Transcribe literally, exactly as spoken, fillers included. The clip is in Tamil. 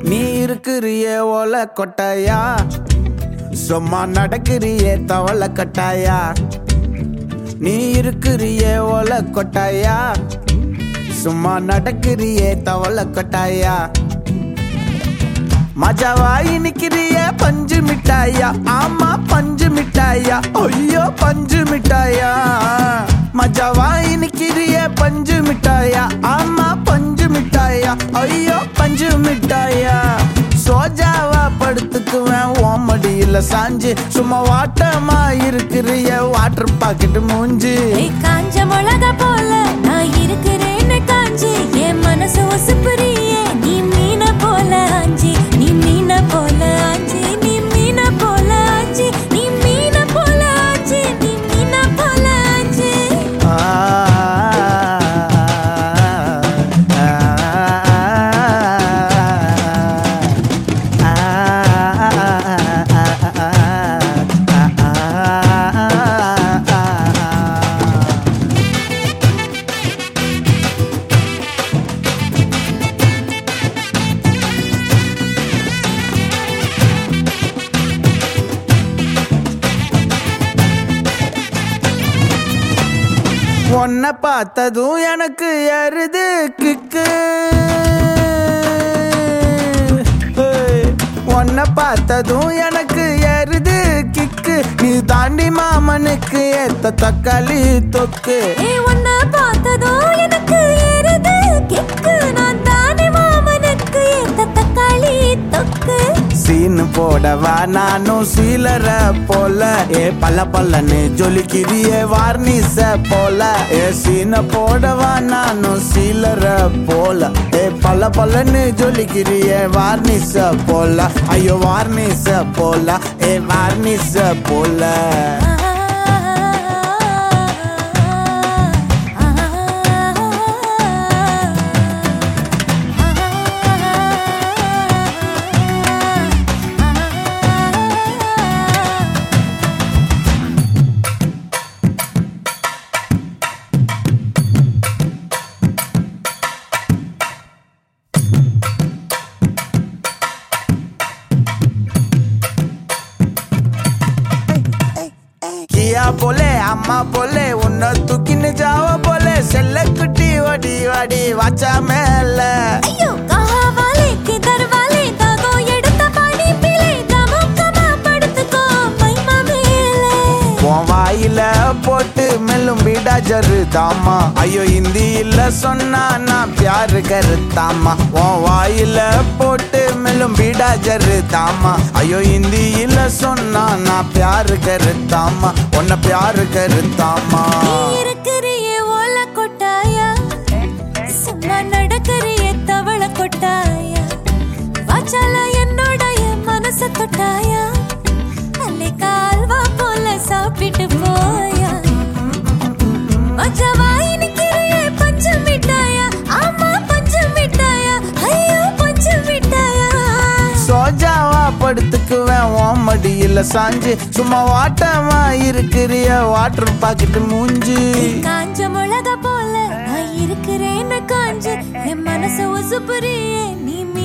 நீ இருக்கிறியே ஓல கொட்டாயா, சும்மா நடக்கிறியே தவள கட்டாயா. நீ இருக்கிறியே ஓல கொட்டாயா, சும்மா நடக்கிறியே தவள கட்டாயா. மஜாவாய் நிக்கிறிய பஞ்சு மிட்டாயா, ஆமா பஞ்சு மிட்டாயா, ஐயோ பஞ்சு மிட்டாயா. மஜாவாய் நிக்கிறிய பஞ்சு மிட்டாயா, ஆமா பஞ்சு மிட்டாயா, ஐயோ பஞ்சு மிட்டாயா. சோஜாவா படுத்துக்குவேன் ஓமடியில சாஞ்சு, சும்மா வாட்டமா இருக்கிறிய வாட்டர் பாக்கெட் மூஞ்சி. காஞ்ச மிளகா போல நான் இருக்கிறேன்னு காஞ்சி, என் மனசு ஒசுப்புறியே நீ மீன போல ஆஞ்சி. நீ மீன போல ஆஞ்சி, நீ மீன போல ஆஞ்சி, நீ மீன போல ஆஞ்சி, நீ மீன போல ஆஞ்சி. உன்னை பார்த்ததும் எனக்கு ஏறுது கிக்கு, உன்னை பார்த்ததும் எனக்கு ஏறுது கிக்கு. நீ தாண்டி மாமனுக்கு ஏத்த தக்காளி தொக்கு. உன்னை பார்த்ததும் எனக்கு ஏறுது கிக்கு, நான் தாண்டி மாமனுக்கு ஏத்த தக்காளி தொக்கு. சீனு போடவா நானும் சீலர போல, ஏ பல்ல பல்லன்னு ஜொலிக்கிறியே வார்னிச போல. ஏ சீன போடவா நானும் சீலர போல, ஏ பல்ல பல்லன்னு ஜொலிக்கிறியே வார்னிச போல. ஐயோ வார்னிச போல, ஏ வார்னிச போல. கியா போலே அம்மா போலே உன்னை தூக்கின்னு ஜாவ போலே, செல்ல குட்டி வாடி வாடி வாச்சா மேல. ஐயோ கஹா வாலே கிதர் வாலே தாகோ எடுத்த பாடி பிலே, கமக்கமா படுத்துக்கோ மைமா மேலே. உன் வாயில போட்டு மெல்லும் பீடா ஜரு தாமா, ஐயோ ஹிந்தியில சொன்னா நான் பியாரு கருத்தாமா. உன் வாயில போட்டு மெல்லும் பீடா ஜரு தாமா, ஐயோ ஹிந்தியில சொன்னா நான் பியாரு கருத்தாமா, உன்னை பியாரு கருத்தாமா. இருக்கிறியே ஓல கொட்டாயா, சும்மா நடக்கிறியே தவள கொட்டாயா. வாச்சால என்னோடைய மனச தொட்டாயா, அல்லே கால்வா போல சாப்பிட்டு போயா. மஜாவாய் நிக்கிறியே பஞ்சு மிட்டாயா, ஆமா பஞ்சு மிட்டாயா, ஐயோ பஞ்சு மிட்டாயா. சோஜாவா படுத்துக்குவேன் ஓமடியில சாஞ்சு, சும்மா வாட்டமா இருக்கிறிய வாட்டர் பாக்கெட் மூஞ்சி. காஞ்ச மிளகா போல நான் இருக்கிறேன்னு காஞ்சு, என் மனசு ஒசுப்புறியே நீ